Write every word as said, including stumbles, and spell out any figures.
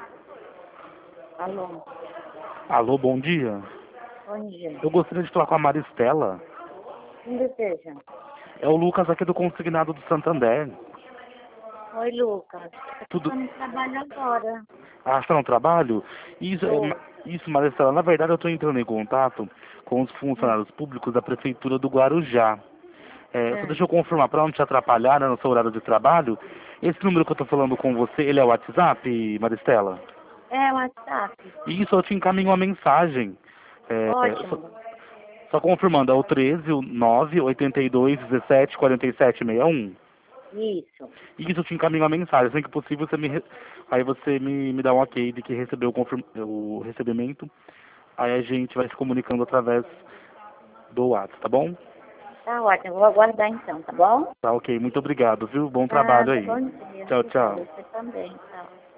Alô, Alô, bom dia. bom dia. Eu gostaria de falar com a Maristela. Quem deseja? É o Lucas aqui do Consignado do Santander. Oi, Lucas. Tudo... Eu não trabalho agora. Ah, está no trabalho? Isso, é, Tô. ma- isso, Maristela, na verdade eu estou entrando em contato com os Hum, funcionários públicos da Prefeitura do Guarujá. É, só hum. deixa eu confirmar, para não te atrapalhar, né, no seu horário de trabalho, esse número que eu estou falando com você, ele é o WhatsApp, Maristela? É, o WhatsApp. E isso eu te encaminho uma mensagem. É, só, Ótimo. só confirmando, é o treze, o nove, oitenta e dois, dezessete, quarenta e sete, sessenta e um. Isso. E isso eu te encaminho uma mensagem, assim que possível você me re- aí você me, me dá um ok de que recebeu o, confirm... o recebimento, aí a gente vai se comunicando através do WhatsApp, tá bom? Tá ótimo. Vou aguardar então, tá bom? Tá ok, muito obrigado, viu? Bom trabalho Nada. aí. Bom dia. Tchau, Obrigada. tchau. Você também. Tchau.